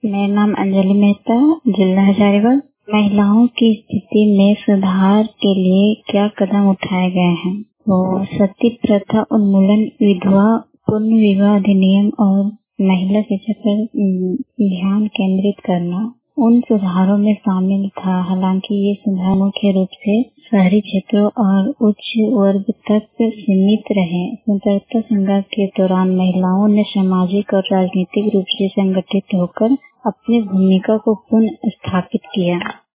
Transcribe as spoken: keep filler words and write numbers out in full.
मेरा नाम अंजलि मेहता, जिला हजारीबाग। महिलाओं की स्थिति में सुधार के लिए क्या कदम उठाए गए हैं? तो सती प्रथा उन्मूलन, विधवा पुनर्विवाह अधिनियम और महिला शिक्षा पर ध्यान केंद्रित करना उन सुधारों में शामिल था। हालांकि ये सुधार मुख्य रूप से शहरी क्षेत्रों और उच्च वर्ग तक सीमित रहे। स्वतंत्रता संग्राम के दौरान महिलाओं ने सामाजिक और राजनीतिक रूप से संगठित होकर अपनी भूमिका को पुनः स्थापित किया।